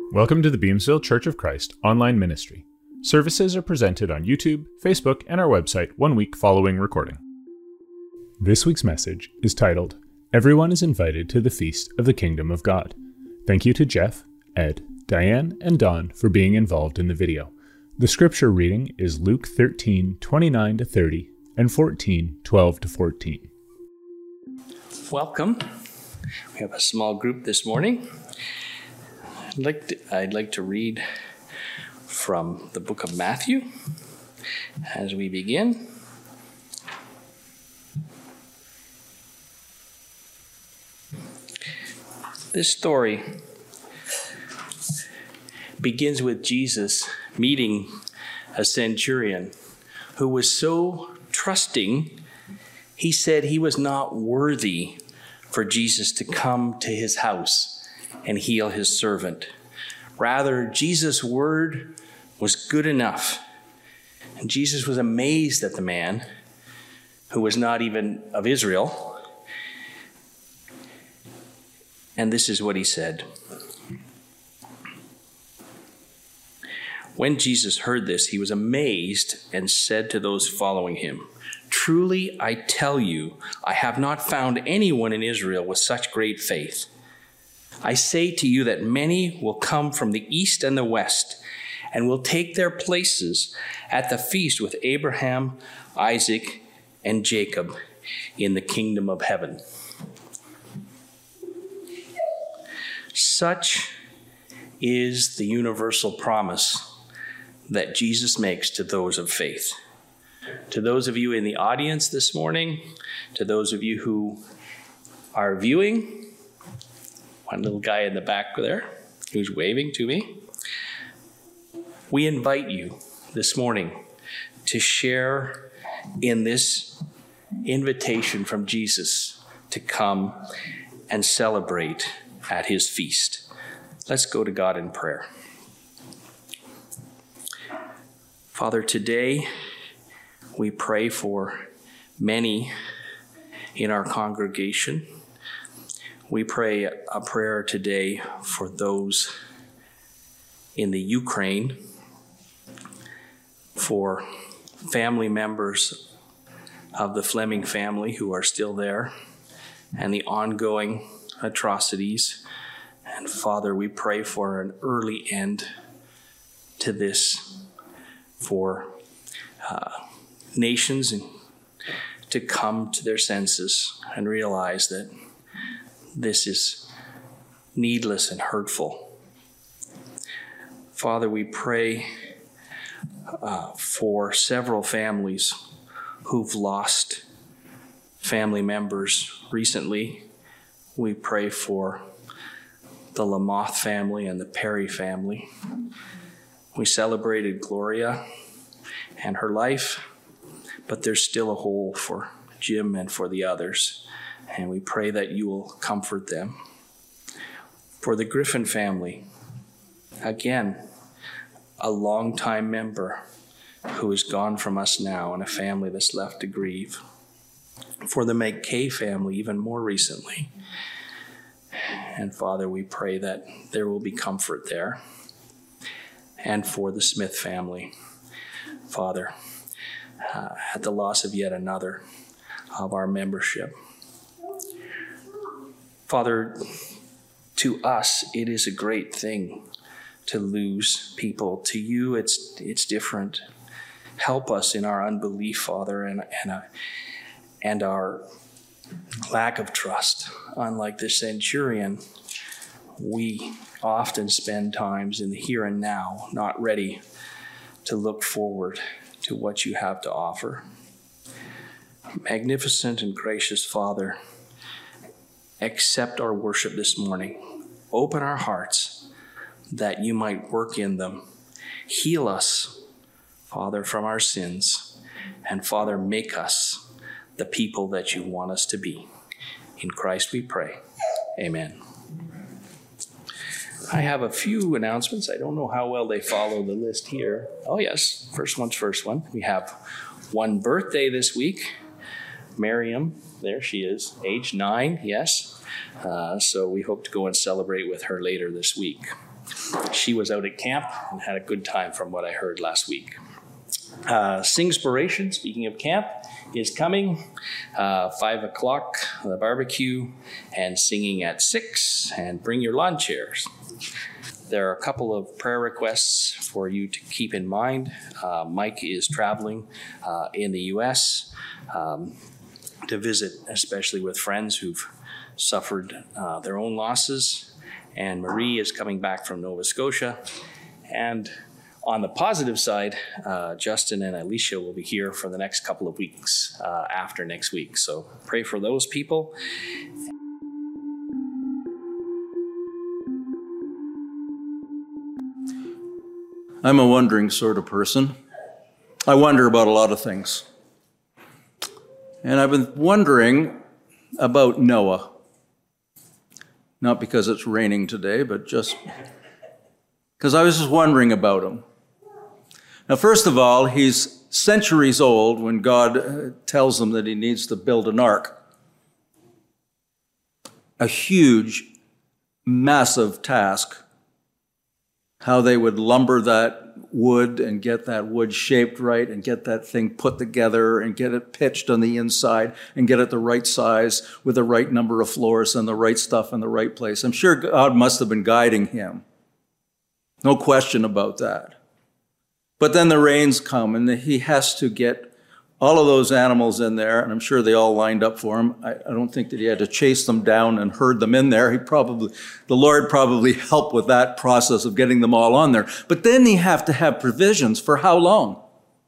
Welcome to the Beamsville Church of Christ online ministry. Services are presented on YouTube, Facebook, and our website 1 week following recording. This week's message is titled, Everyone is Invited to the Feast of the Kingdom of God. Thank you to Jeff, Ed, Diane, and Don for being involved in the video. The scripture reading is Luke 13:29-30 and 14:12-14. Welcome. We have a small group this morning. I'd like to read from the book of Matthew as we begin. This story begins with Jesus meeting a centurion who was so trusting, he said he was not worthy for Jesus to come to his house and heal his servant. Rather, Jesus' word was good enough. And Jesus was amazed at the man who was not even of Israel. And this is what he said. When Jesus heard this, he was amazed and said to those following him, "Truly, I tell you, I have not found anyone in Israel with such great faith. I say to you that many will come from the east and the west and will take their places at the feast with Abraham, Isaac, and Jacob in the kingdom of heaven." Such is the universal promise that Jesus makes to those of faith. To those of you in the audience this morning, to those of you who are viewing, one little guy in the back there who's waving to me, we invite you this morning to share in this invitation from Jesus to come and celebrate at his feast. Let's go to God in prayer. Father, today we pray for many in our congregation. We pray a prayer today for those in the Ukraine, for family members of the Fleming family who are still there, and the ongoing atrocities. And Father, we pray for an early end to this, for nations to come to their senses and realize that this is needless and hurtful. Father, we pray for several families who've lost family members recently. We pray for the Lamoth family and the Perry family. We celebrated Gloria and her life, but there's still a hole for Jim and for the others. And we pray that you will comfort them. For the Griffin family, again, a longtime member who is gone from us now and a family that's left to grieve. For the McKay family, even more recently. And Father, we pray that there will be comfort there. And for the Smith family, Father, at the loss of yet another of our membership. Father, to us, it is a great thing to lose people. To you, it's different. Help us in our unbelief, Father, and our lack of trust. Unlike the centurion, we often spend times in the here and now, not ready to look forward to what you have to offer. Magnificent and gracious Father, accept our worship this morning. Open our hearts that you might work in them. Heal us, Father, from our sins. And Father, make us the people that you want us to be. In Christ we pray. Amen. I have a few announcements. I don't know how well they follow the list here. Oh yes, first one. We have one birthday this week. Miriam, there she is, age 9, yes. So we hope to go and celebrate with her later this week. She was out at camp and had a good time from what I heard last week. Singspiration, speaking of camp, is coming. 5 o'clock, the barbecue, and singing at 6, and bring your lawn chairs. There are a couple of prayer requests for you to keep in mind. Mike is traveling in the U.S. To visit, especially with friends who've suffered their own losses. And Marie is coming back from Nova Scotia. And on the positive side, Justin and Alicia will be here for the next couple of weeks after next week. So pray for those people. I'm a wondering sort of person. I wonder about a lot of things. And I've been wondering about Noah. Not because it's raining today, but just because I was just wondering about him. Now, first of all, he's centuries old when God tells him that he needs to build an ark. A huge, massive task. How they would lumber that wood and get that wood shaped right and get that thing put together and get it pitched on the inside and get it the right size with the right number of floors and the right stuff in the right place. I'm sure God must have been guiding him. No question about that. But then the rains come and he has to get all of those animals in there, and I'm sure they all lined up for him. I don't think that he had to chase them down and herd them in there. The Lord probably helped with that process of getting them all on there. But then you have to have provisions for how long?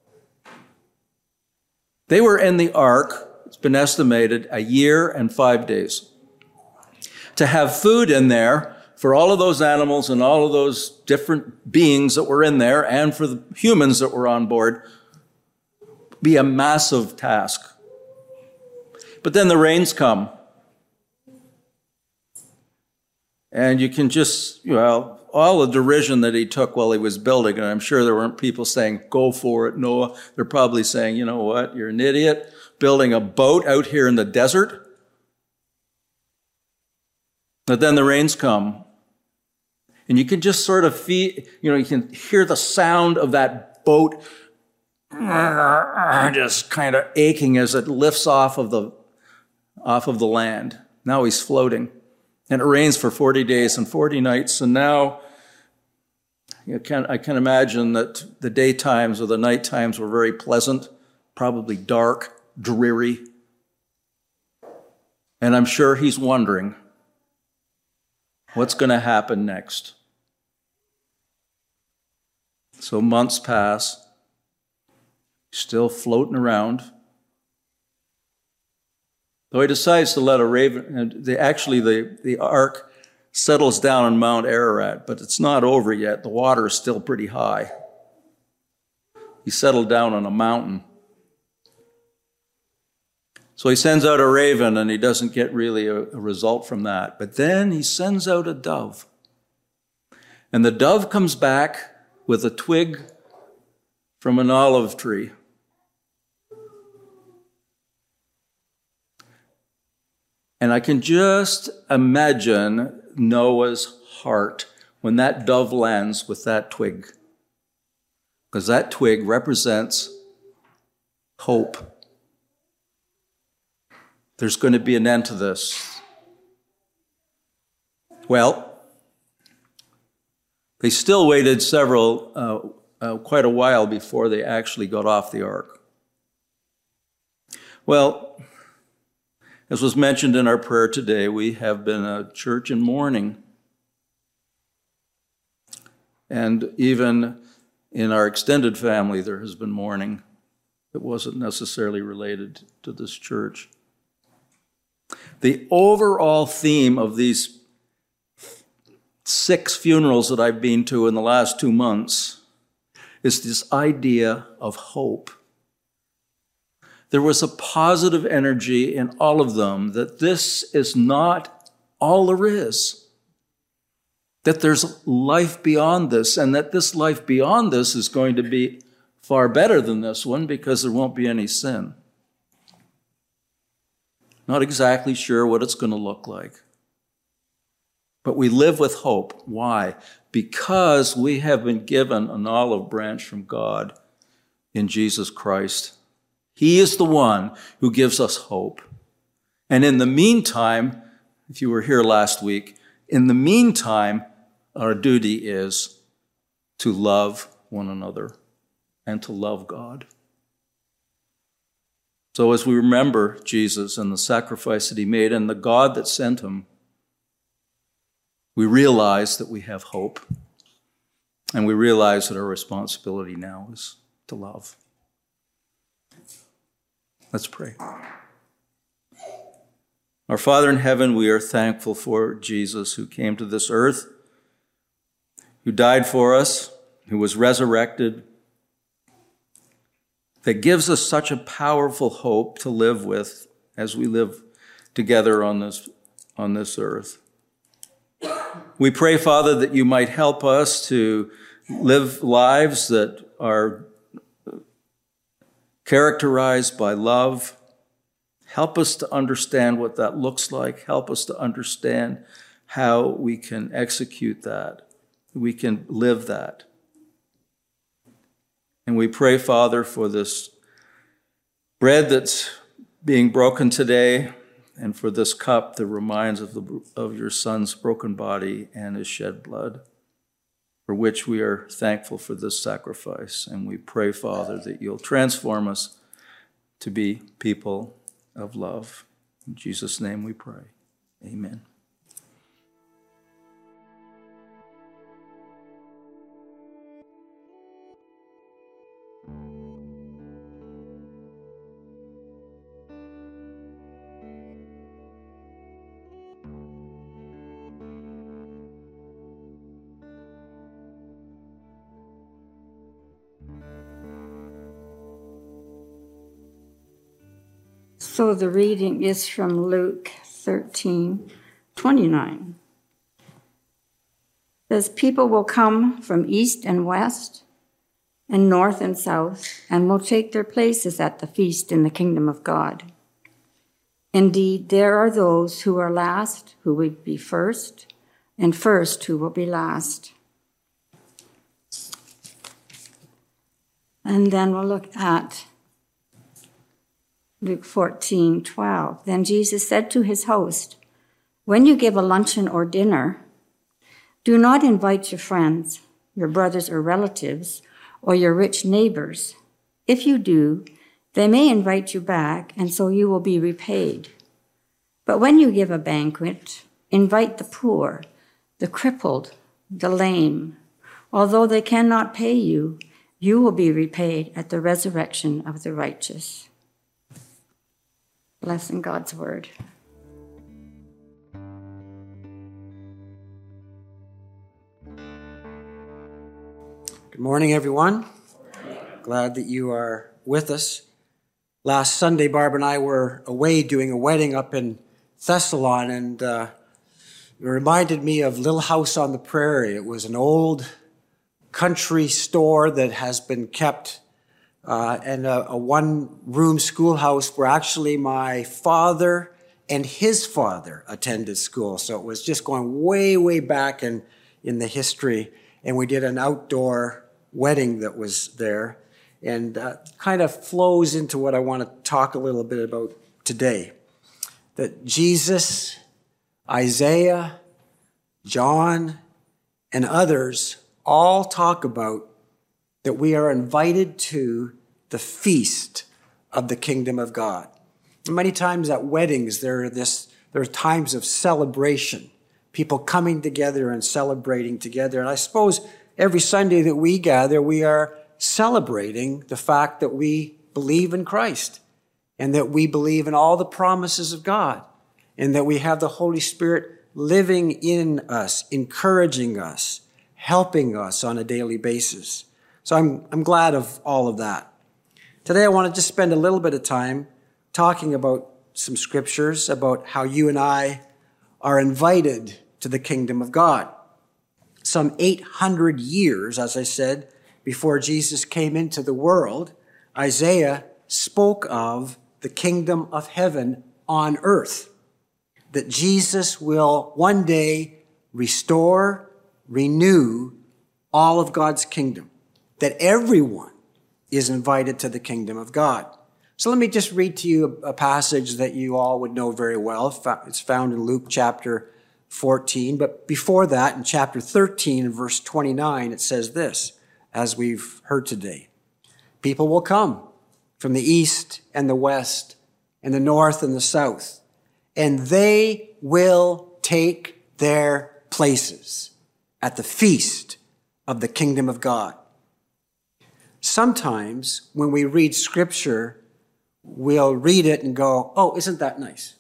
They were in the ark, it's been estimated, 1 year and 5 days. To have food in there for all of those animals and all of those different beings that were in there and for the humans that were on board, be a massive task. But then the rains come. And you can just, all the derision that he took while he was building, and I'm sure there weren't people saying, go for it, Noah. They're probably saying, you know what, you're an idiot, building a boat out here in the desert. But then the rains come. And you can just sort of feel, you can hear the sound of that boat just kind of aching as it lifts off of the land. Now he's floating. And it rains for 40 days and 40 nights. And now I can imagine that the daytimes or the night times were very pleasant, probably dark, dreary. And I'm sure he's wondering what's going to happen next. So months pass. Still floating around. Though he decides to let a raven, the ark settles down on Mount Ararat, but it's not over yet. The water is still pretty high. He settled down on a mountain. So he sends out a raven, and he doesn't get really a result from that. But then he sends out a dove. And the dove comes back with a twig from an olive tree. And I can just imagine Noah's heart when that dove lands with that twig. Because that twig represents hope. There's going to be an end to this. Well, they still waited quite a while before they actually got off the ark. Well, as was mentioned in our prayer today, we have been a church in mourning. And even in our extended family, there has been mourning that wasn't necessarily related to this church. The overall theme of these 6 funerals that I've been to in the last 2 months is this idea of hope. There was a positive energy in all of them that this is not all there is. That there's life beyond this, and that this life beyond this is going to be far better than this one because there won't be any sin. Not exactly sure what it's going to look like. But we live with hope. Why? Because we have been given an olive branch from God in Jesus Christ. He is the one who gives us hope. And in the meantime, if you were here last week, in the meantime, our duty is to love one another and to love God. So as we remember Jesus and the sacrifice that he made and the God that sent him, we realize that we have hope. And we realize that our responsibility now is to love. Let's pray. Our Father in heaven, we are thankful for Jesus who came to this earth, who died for us, who was resurrected, that gives us such a powerful hope to live with as we live together on this earth. We pray, Father, that you might help us to live lives that are characterized by love. Help us to understand what that looks like. Help us to understand how we can execute that. We can live that. And we pray, Father, for this bread that's being broken today and for this cup that reminds of your Son's broken body and his shed blood, for which we are thankful for this sacrifice. And we pray, Father, that you'll transform us to be people of love. In Jesus' name we pray. Amen. So the reading is from Luke 13:29. It says, people will come from east and west and north and south and will take their places at the feast in the kingdom of God. Indeed, there are those who are last who will be first, and first who will be last. And then we'll look at Luke 14:12. Then Jesus said to his host, when you give a luncheon or dinner, do not invite your friends, your brothers or relatives, or your rich neighbors. If you do, they may invite you back, and so you will be repaid. But when you give a banquet, invite the poor, the crippled, the lame. Although they cannot pay you, you will be repaid at the resurrection of the righteous. Blessing God's word. Good morning, everyone. Glad that you are with us. Last Sunday, Barb and I were away doing a wedding up in Thessalon, and it reminded me of Little House on the Prairie. It was an old country store that has been kept and a one-room schoolhouse where actually my father and his father attended school. So it was just going way, way back in the history. And we did an outdoor wedding that was there. And kind of flows into what I want to talk a little bit about today. That Jesus, Isaiah, John, and others all talk about that we are invited to the feast of the kingdom of God. And many times at weddings, there are times of celebration, people coming together and celebrating together. And I suppose every Sunday that we gather, we are celebrating the fact that we believe in Christ and that we believe in all the promises of God and that we have the Holy Spirit living in us, encouraging us, helping us on a daily basis. So I'm glad of all of that. Today I want to just spend a little bit of time talking about some scriptures about how you and I are invited to the kingdom of God. Some 800 years, as I said, before Jesus came into the world, Isaiah spoke of the kingdom of heaven on earth, that Jesus will one day restore, renew all of God's kingdom, that everyone is invited to the kingdom of God. So let me just read to you a passage that you all would know very well. It's found in Luke chapter 14. But before that, in chapter 13 and verse 29, it says this, as we've heard today. People will come from the east and the west and the north and the south, and they will take their places at the feast of the kingdom of God. Sometimes when we read scripture, we'll read it and go, oh, isn't that nice?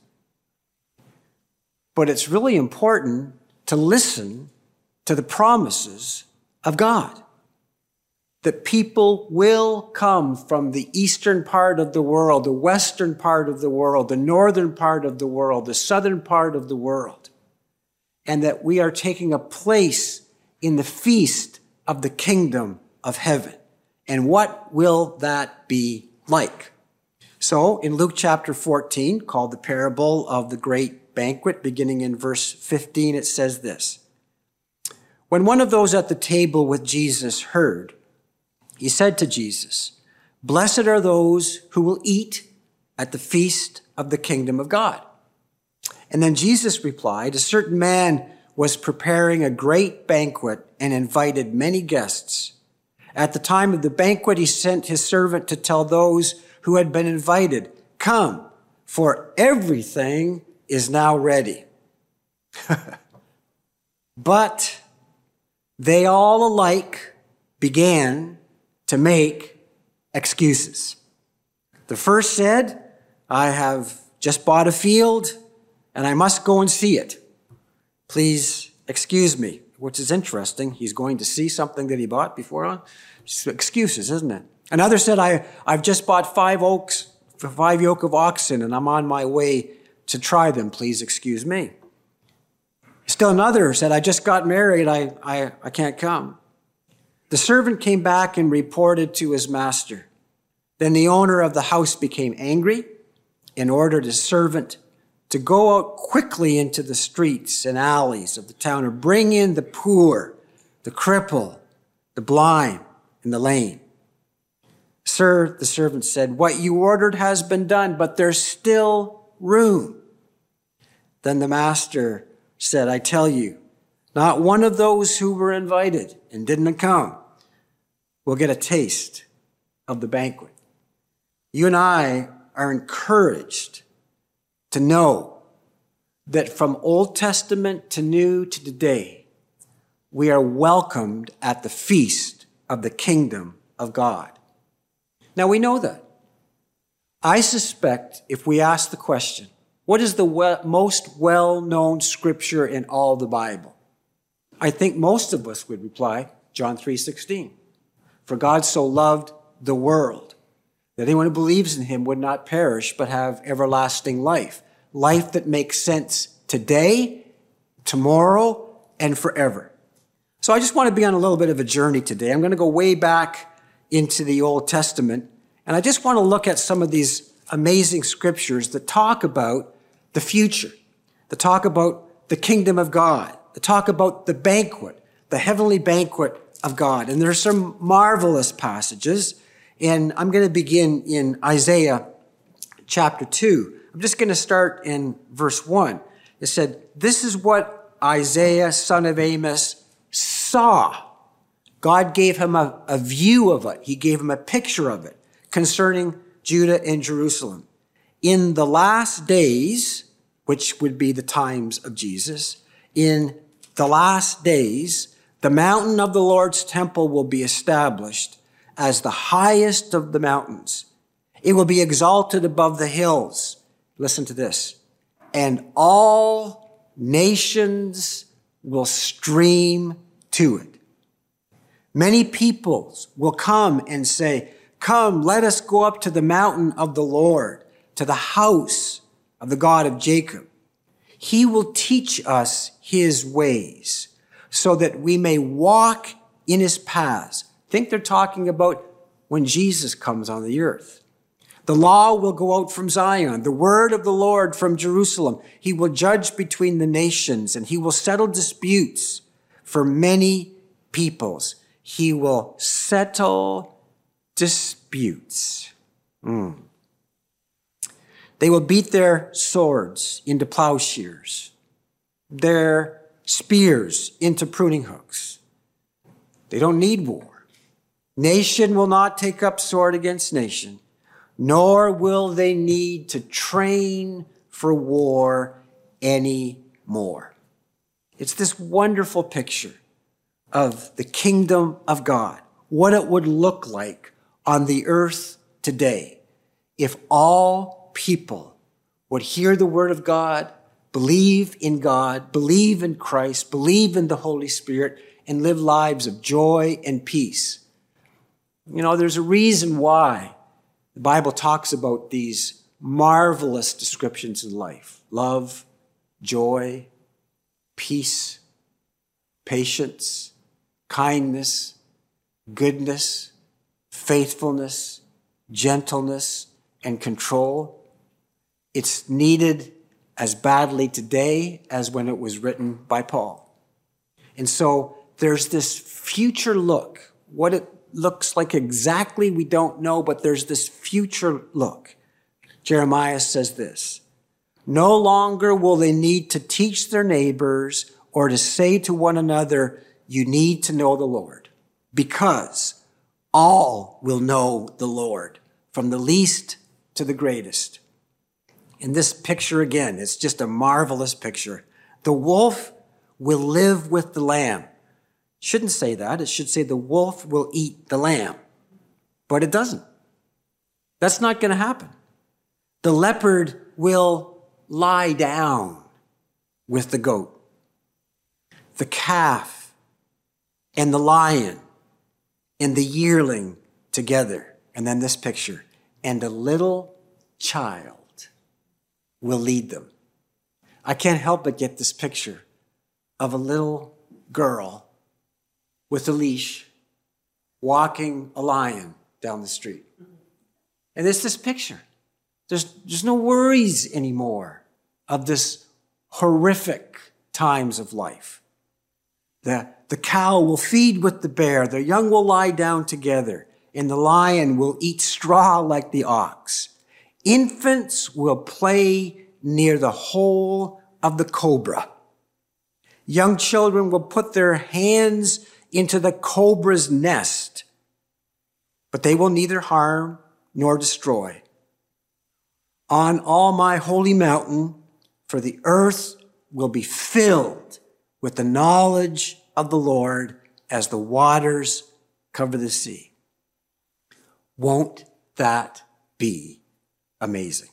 But it's really important to listen to the promises of God. That people will come from the eastern part of the world, the western part of the world, the northern part of the world, the southern part of the world, and that we are taking a place in the feast of the kingdom of heaven. And what will that be like? So in Luke chapter 14, called the parable of the great banquet, beginning in verse 15, it says this. When one of those at the table with Jesus heard, he said to Jesus, "Blessed are those who will eat at the feast of the kingdom of God." And then Jesus replied, "A certain man was preparing a great banquet and invited many guests. At the time of the banquet, he sent his servant to tell those who had been invited, 'Come, for everything is now ready.' But they all alike began to make excuses. The first said, 'I have just bought a field and I must go and see it. Please excuse me,' which is interesting. He's going to see something that he bought before on. Excuses, isn't it? Another said, I've just bought 5 yoke of oxen and I'm on my way to try them. Please excuse me. Still another said, I just got married. I can't come. The servant came back and reported to his master. Then the owner of the house became angry and ordered his servant to go out quickly into the streets and alleys of the town and bring in the poor, the cripple, the blind, and the lame. Sir, the servant said, what you ordered has been done, but there's still room. Then the master said, I tell you, not one of those who were invited and didn't come will get a taste of the banquet. You and I are encouraged to know that from Old Testament to New to today, we are welcomed at the feast of the kingdom of God. Now we know that. I suspect if we ask the question, what is the most well-known scripture in all the Bible? I think most of us would reply, John 3:16. For God so loved the world that anyone who believes in him would not perish but have everlasting life. Life that makes sense today, tomorrow, and forever. So I just want to be on a little bit of a journey today. I'm going to go way back into the Old Testament, and I just want to look at some of these amazing scriptures that talk about the future, that talk about the kingdom of God, that talk about the banquet, the heavenly banquet of God. And there are some marvelous passages, and I'm going to begin in Isaiah chapter 2. I'm just going to start in verse 1. It said, this is what Isaiah, son of Amos, saw. God gave him a view of it. He gave him a picture of it concerning Judah and Jerusalem. In the last days, which would be the times of Jesus, in the last days, the mountain of the Lord's temple will be established as the highest of the mountains. It will be exalted above the hills. Listen to this. And all nations will stream to it. Many peoples will come and say, come, let us go up to the mountain of the Lord, to the house of the God of Jacob. He will teach us his ways so that we may walk in his paths. I think they're talking about when Jesus comes on the earth. The law will go out from Zion, the word of the Lord from Jerusalem. He will judge between the nations, and he will settle disputes for many peoples. He will settle disputes. They will beat their swords into plowshares, their spears into pruning hooks. They don't need war. Nation will not take up sword against nation, nor will they need to train for war anymore. It's this wonderful picture of the kingdom of God, what it would look like on the earth today if all people would hear the word of God, believe in God, believe in Christ, believe in the Holy Spirit, and live lives of joy and peace. You know, there's a reason why the Bible talks about these marvelous descriptions in life: love, joy, peace, patience, kindness, goodness, faithfulness, gentleness, and control. It's needed as badly today as when it was written by Paul. And so there's this future look. What it looks like exactly, we don't know, but there's this future look. Jeremiah says this: no longer will they need to teach their neighbors or to say to one another, you need to know the Lord, because all will know the Lord, from the least to the greatest. In this picture again, it's just a marvelous picture. The wolf will live with the lamb. Shouldn't say that. It should say the wolf will eat the lamb. But it doesn't. That's not going to happen. The leopard will lie down with the goat. The calf and the lion and the yearling together. And then this picture. And a little child will lead them. I can't help but get this picture of a little girl with a leash walking a lion down the street. And it's this picture. There's no worries anymore of this horrific times of life. The cow will feed with the bear, the young will lie down together, and the lion will eat straw like the ox. Infants will play near the hole of the cobra. Young children will put their hands into the cobra's nest, but they will neither harm nor destroy. On all my holy mountain, for the earth will be filled with the knowledge of the Lord as the waters cover the sea. Won't that be amazing?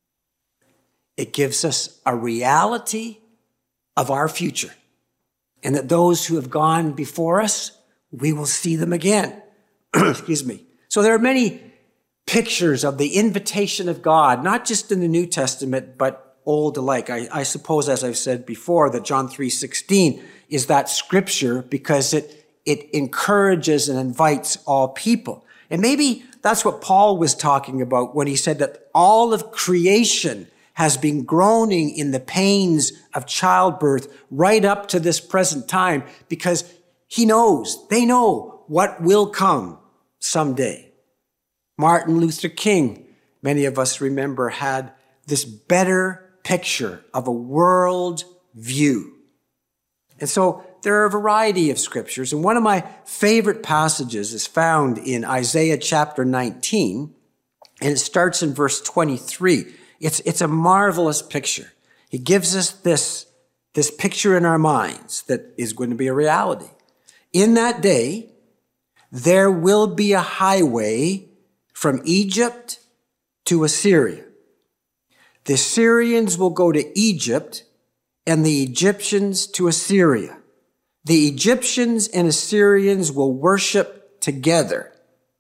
It gives us a reality of our future, and that those who have gone before us, we will see them again. Excuse me. So there are many pictures of the invitation of God, not just in the New Testament, but old alike. I suppose, as I've said before, that John 3:16 is that scripture because it encourages and invites all people. And maybe that's what Paul was talking about when he said that all of creation has been groaning in the pains of childbirth right up to this present time, because they know what will come someday. Martin Luther King, many of us remember, had this better picture of a world view. And so there are a variety of scriptures, and one of my favorite passages is found in Isaiah chapter 19, and it starts in verse 23. It's a marvelous picture. He gives us this picture in our minds that is going to be a reality. In that day, there will be a highway from Egypt to Assyria. The Assyrians will go to Egypt and the Egyptians to Assyria. The Egyptians and Assyrians will worship together.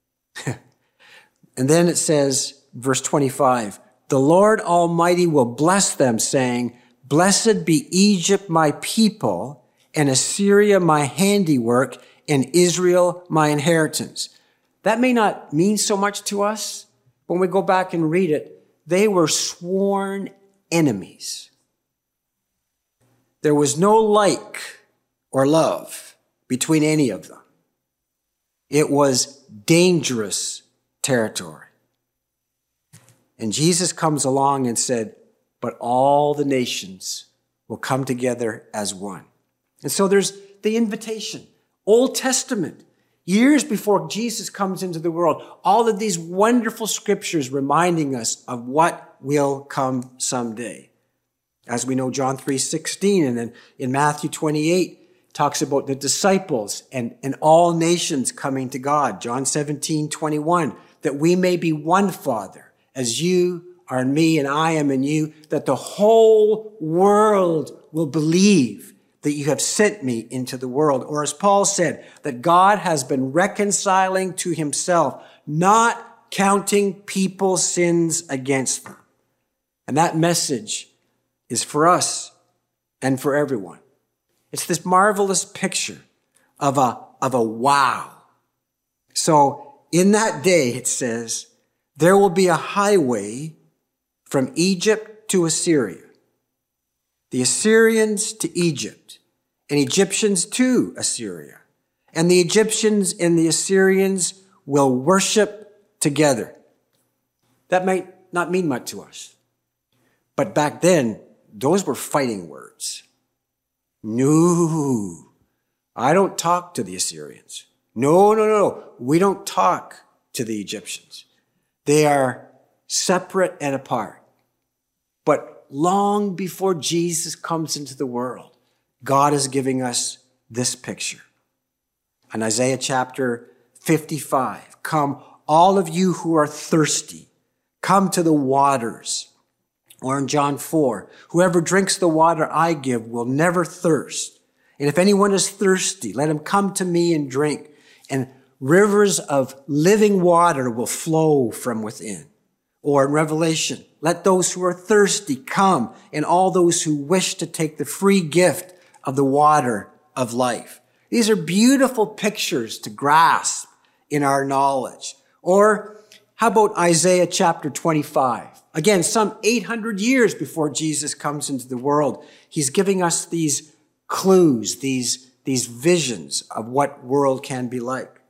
And then it says, verse 25, the Lord Almighty will bless them, saying, blessed be Egypt, my people, and Assyria, my handiwork, and Israel, my inheritance. That may not mean so much to us, when we go back and read it, they were sworn enemies. There was no like or love between any of them. It was dangerous territory. And Jesus comes along and said, but all the nations will come together as one. And so there's the invitation. Old Testament, years before Jesus comes into the world, all of these wonderful scriptures reminding us of what will come someday. As we know, John 3:16, and then in Matthew 28, talks about the disciples and all nations coming to God. John 17:21, that we may be one, Father, as you are in me and I am in you, that the whole world will believe that you have sent me into the world. Or as Paul said, that God has been reconciling to himself, not counting people's sins against them. And that message is for us and for everyone. It's this marvelous picture of a wow. So in that day, it says, there will be a highway from Egypt to Assyria, the Assyrians to Egypt, and Egyptians to Assyria. And the Egyptians and the Assyrians will worship together. That might not mean much to us. But back then, those were fighting words. No, I don't talk to the Assyrians. No. We don't talk to the Egyptians. They are separate and apart. But long before Jesus comes into the world, God is giving us this picture. In Isaiah chapter 55, come, all of you who are thirsty, come to the waters. Or in John 4, whoever drinks the water I give will never thirst. And if anyone is thirsty, let him come to me and drink. And rivers of living water will flow from within. Or in Revelation, let those who are thirsty come, and all those who wish to take the free gift of the water of life. These are beautiful pictures to grasp in our knowledge. Or how about Isaiah chapter 25? Again, some 800 years before Jesus comes into the world, he's giving us these clues, these visions of what world can be like.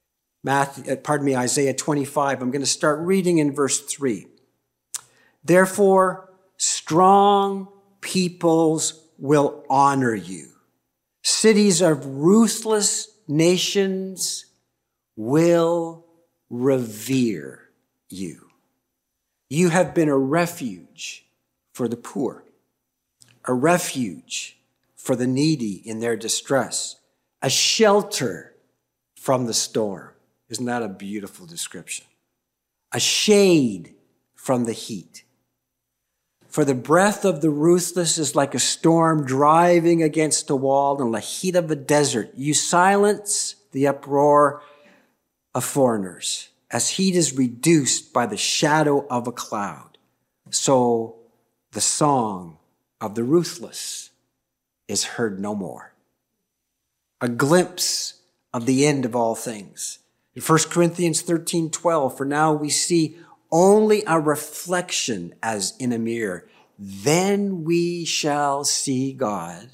Isaiah 25, I'm going to start reading in verse 3. Therefore, strong peoples will honor you. Cities of ruthless nations will revere you. You have been a refuge for the poor, a refuge for the needy in their distress, a shelter from the storm. Isn't that a beautiful description? A shade from the heat. For the breath of the ruthless is like a storm driving against a wall in the heat of a desert. You silence the uproar of foreigners. As heat is reduced by the shadow of a cloud, so the song of the ruthless is heard no more. A glimpse of the end of all things. In 1 Corinthians 13:12, for now we see only a reflection as in a mirror. Then we shall see God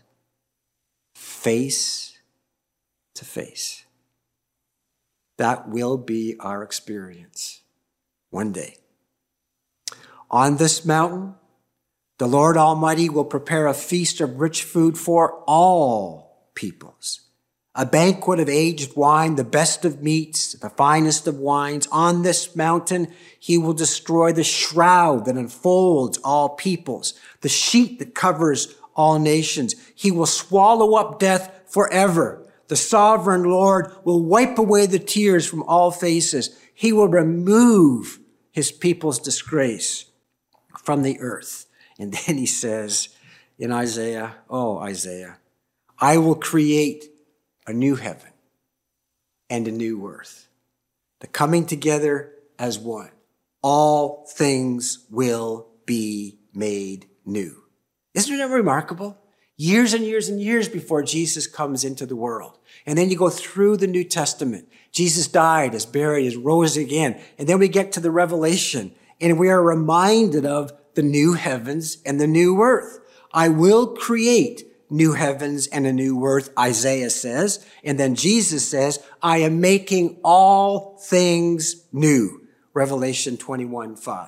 face to face. That will be our experience one day. On this mountain, the Lord Almighty will prepare a feast of rich food for all peoples, a banquet of aged wine, the best of meats, the finest of wines. On this mountain, he will destroy the shroud that enfolds all peoples, the sheet that covers all nations. He will swallow up death forever. The sovereign Lord will wipe away the tears from all faces. He will remove his people's disgrace from the earth. And then he says in Isaiah, I will create a new heaven and a new earth. The coming together as one. All things will be made new. Isn't it remarkable? years and years and years before Jesus comes into the world. And then you go through the New Testament. Jesus died, is buried, is rose again. And then we get to the Revelation, and we are reminded of the new heavens and the new earth. I will create new heavens and a new earth, Isaiah says. And then Jesus says, I am making all things new, Revelation 21:5.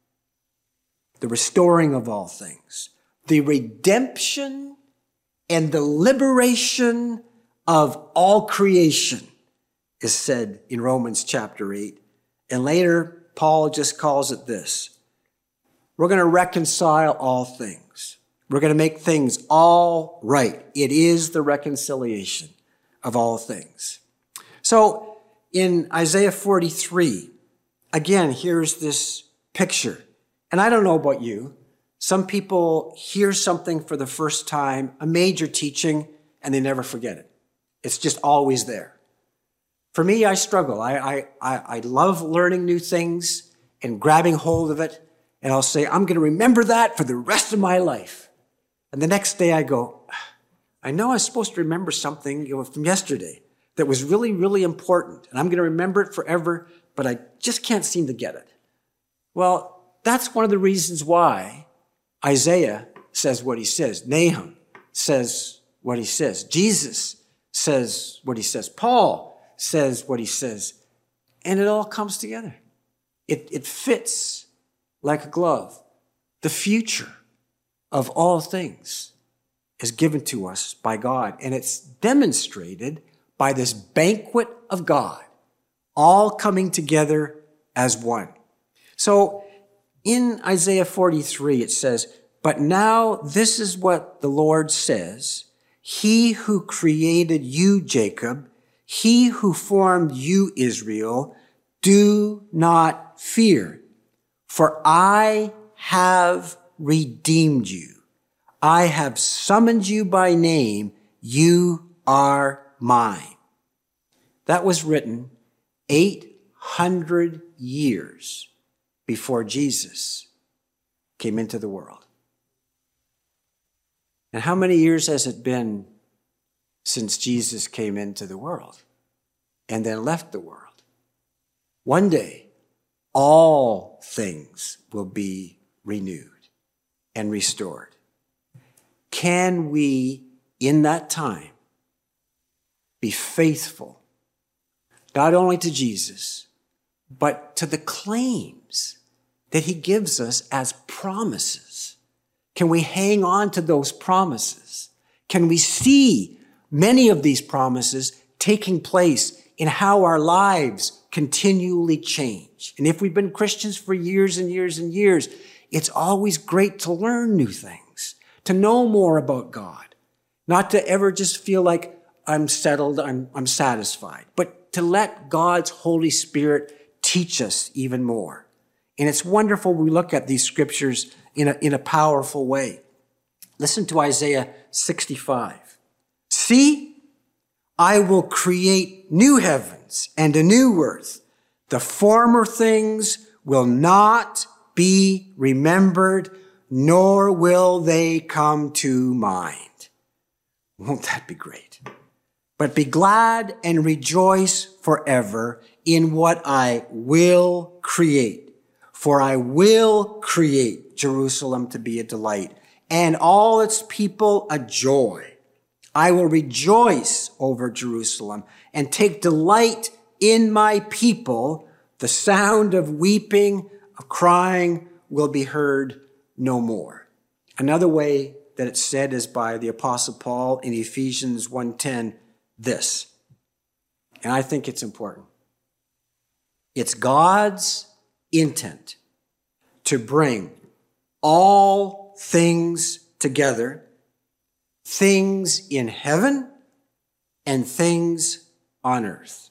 The restoring of all things, the redemption and the liberation of all creation is said in Romans chapter 8. And later, Paul just calls it this. We're going to reconcile all things. We're going to make things all right. It is the reconciliation of all things. So in Isaiah 43, again, here's this picture. And I don't know about you. Some people hear something for the first time, a major teaching, and they never forget it. It's just always there. For me, I struggle. I love learning new things and grabbing hold of it. And I'll say, I'm going to remember that for the rest of my life. And the next day I go, I know I was supposed to remember something from yesterday that was really, really important. And I'm going to remember it forever, but I just can't seem to get it. Well, that's one of the reasons why Isaiah says what he says. Nahum says what he says. Jesus says what he says. Paul says what he says. And it all comes together. It fits like a glove. The future of all things is given to us by God. And it's demonstrated by this banquet of God, all coming together as one. So in Isaiah 43, it says, but now this is what the Lord says, he who created you, Jacob, he who formed you, Israel, do not fear, for I have redeemed you. I have summoned you by name. You are mine. That was written 800 years before Jesus came into the world. And how many years has it been since Jesus came into the world and then left the world? One day, all things will be renewed and restored. Can we, in that time, be faithful, not only to Jesus, but to the claims that he gives us as promises? Can we hang on to those promises? Can we see many of these promises taking place in how our lives continually change? And if we've been Christians for years and years and years, it's always great to learn new things, to know more about God, not to ever just feel like I'm settled, I'm satisfied, but to let God's Holy Spirit teach us even more. And it's wonderful we look at these scriptures in a powerful way. Listen to Isaiah 65. See, I will create new heavens and a new earth. The former things will not be remembered, nor will they come to mind. Won't that be great? But be glad and rejoice forever in what I will create. For I will create Jerusalem to be a delight, and all its people a joy. I will rejoice over Jerusalem and take delight in my people. The sound of weeping, of crying will be heard no more. Another way that it's said is by the Apostle Paul in Ephesians 1:10, this. And I think it's important. It's God's intent to bring all things together, things in heaven and things on earth.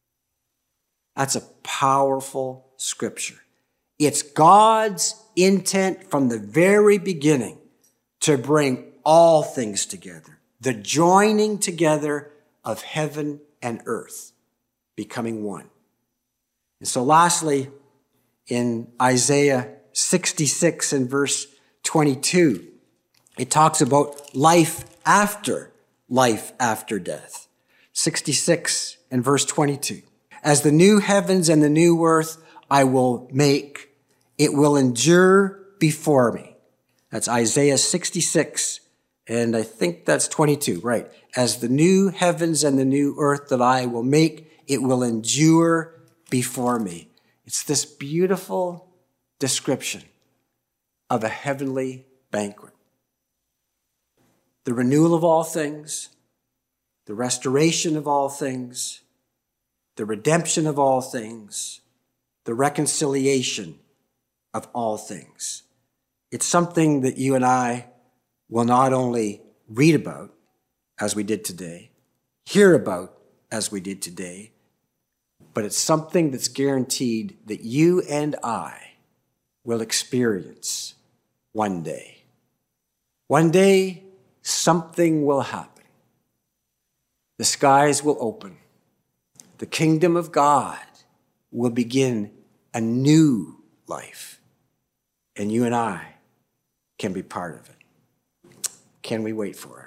That's a powerful scripture. It's God's intent from the very beginning to bring all things together, the joining together of heaven and earth, becoming one. And so lastly, in Isaiah 66 and verse 22, it talks about life after life after death. 66 and verse 22. As the new heavens and the new earth I will make, it will endure before me. That's Isaiah 66, and I think that's 22, right. As the new heavens and the new earth that I will make, it will endure before me. It's this beautiful description of a heavenly banquet. The renewal of all things, the restoration of all things, the redemption of all things, the reconciliation of all things. It's something that you and I will not only read about, as we did today, hear about, as we did today, but it's something that's guaranteed that you and I will experience one day. One day, something will happen. The skies will open. The kingdom of God will begin a new life. And you and I can be part of it. Can we wait for it?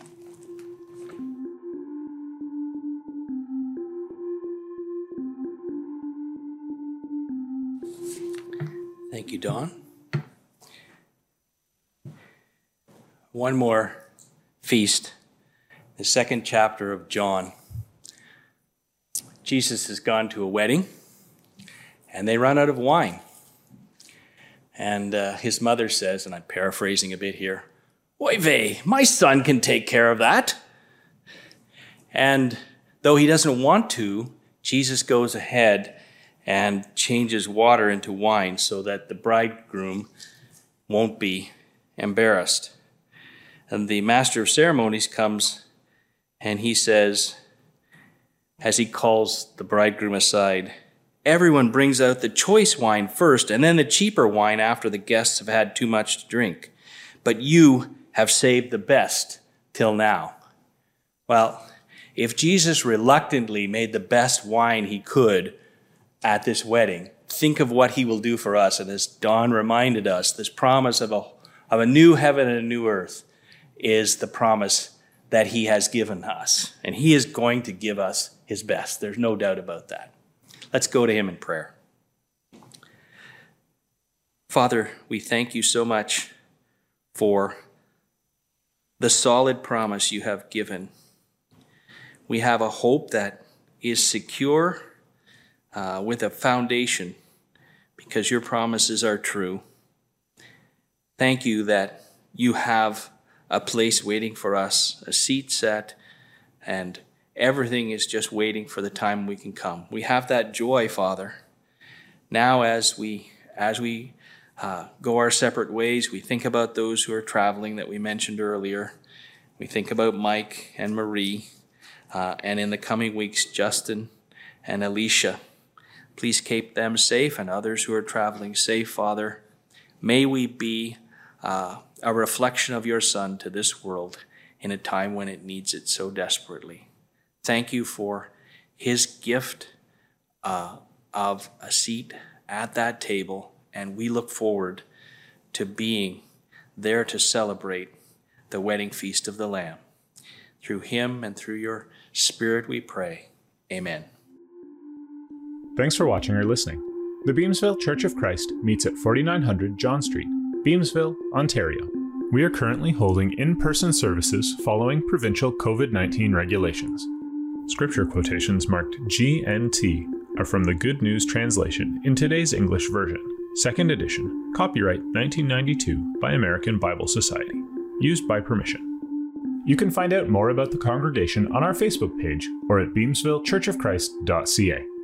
Thank you, Don. One more feast, the second chapter of John. Jesus has gone to a wedding, and they run out of wine. And his mother says, and I'm paraphrasing a bit here, "Oy vey, my son can take care of that." And though he doesn't want to, Jesus goes ahead and changes water into wine so that the bridegroom won't be embarrassed. And the master of ceremonies comes and he says, as he calls the bridegroom aside, "Everyone brings out the choice wine first and then the cheaper wine after the guests have had too much to drink. But you have saved the best till now." Well, if Jesus reluctantly made the best wine he could at this wedding, think of what he will do for us. And as Don reminded us, this promise of a new heaven and a new earth is the promise that he has given us. And he is going to give us his best. There's no doubt about that. Let's go to him in prayer. Father, we thank you so much for the solid promise you have given. We have a hope that is secure with a foundation because your promises are true. Thank you that you have a place waiting for us, a seat set, and everything is just waiting for the time we can come. We have that joy, Father. Now as we go our separate ways, we think about those who are traveling that we mentioned earlier. We think about Mike and Marie, and in the coming weeks, Justin and Alicia. Please keep them safe and others who are traveling safe, Father. May we be a reflection of your Son to this world in a time when it needs it so desperately. Thank you for his gift of a seat at that table, and we look forward to being there to celebrate the wedding feast of the Lamb. Through him and through your Spirit we pray. Amen. Thanks for watching or listening. The Beamsville Church of Christ meets at 4900 John Street, Beamsville, Ontario. We are currently holding in-person services following provincial COVID-19 regulations. Scripture quotations marked G and T are from the Good News Translation in today's English version, 2nd edition, copyright 1992 by American Bible Society, used by permission. You can find out more about the congregation on our Facebook page or at beamsvillechurchofchrist.ca.